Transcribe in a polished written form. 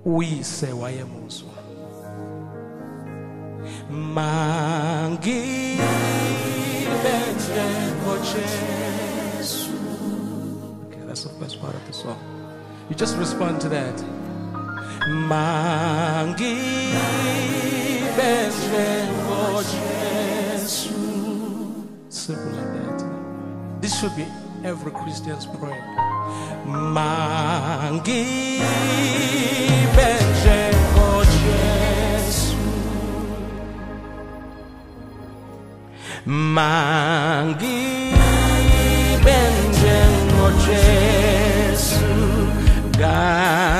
uyise wayemuzwa. Mangibe njengoJesu. Okay, that's the first part of the song. You just respond to that. Mangibe njengoJesu. Simple like that. This should be every Christian's prayer. Mangibe njengoJesu. Mangibe njengoJesu. God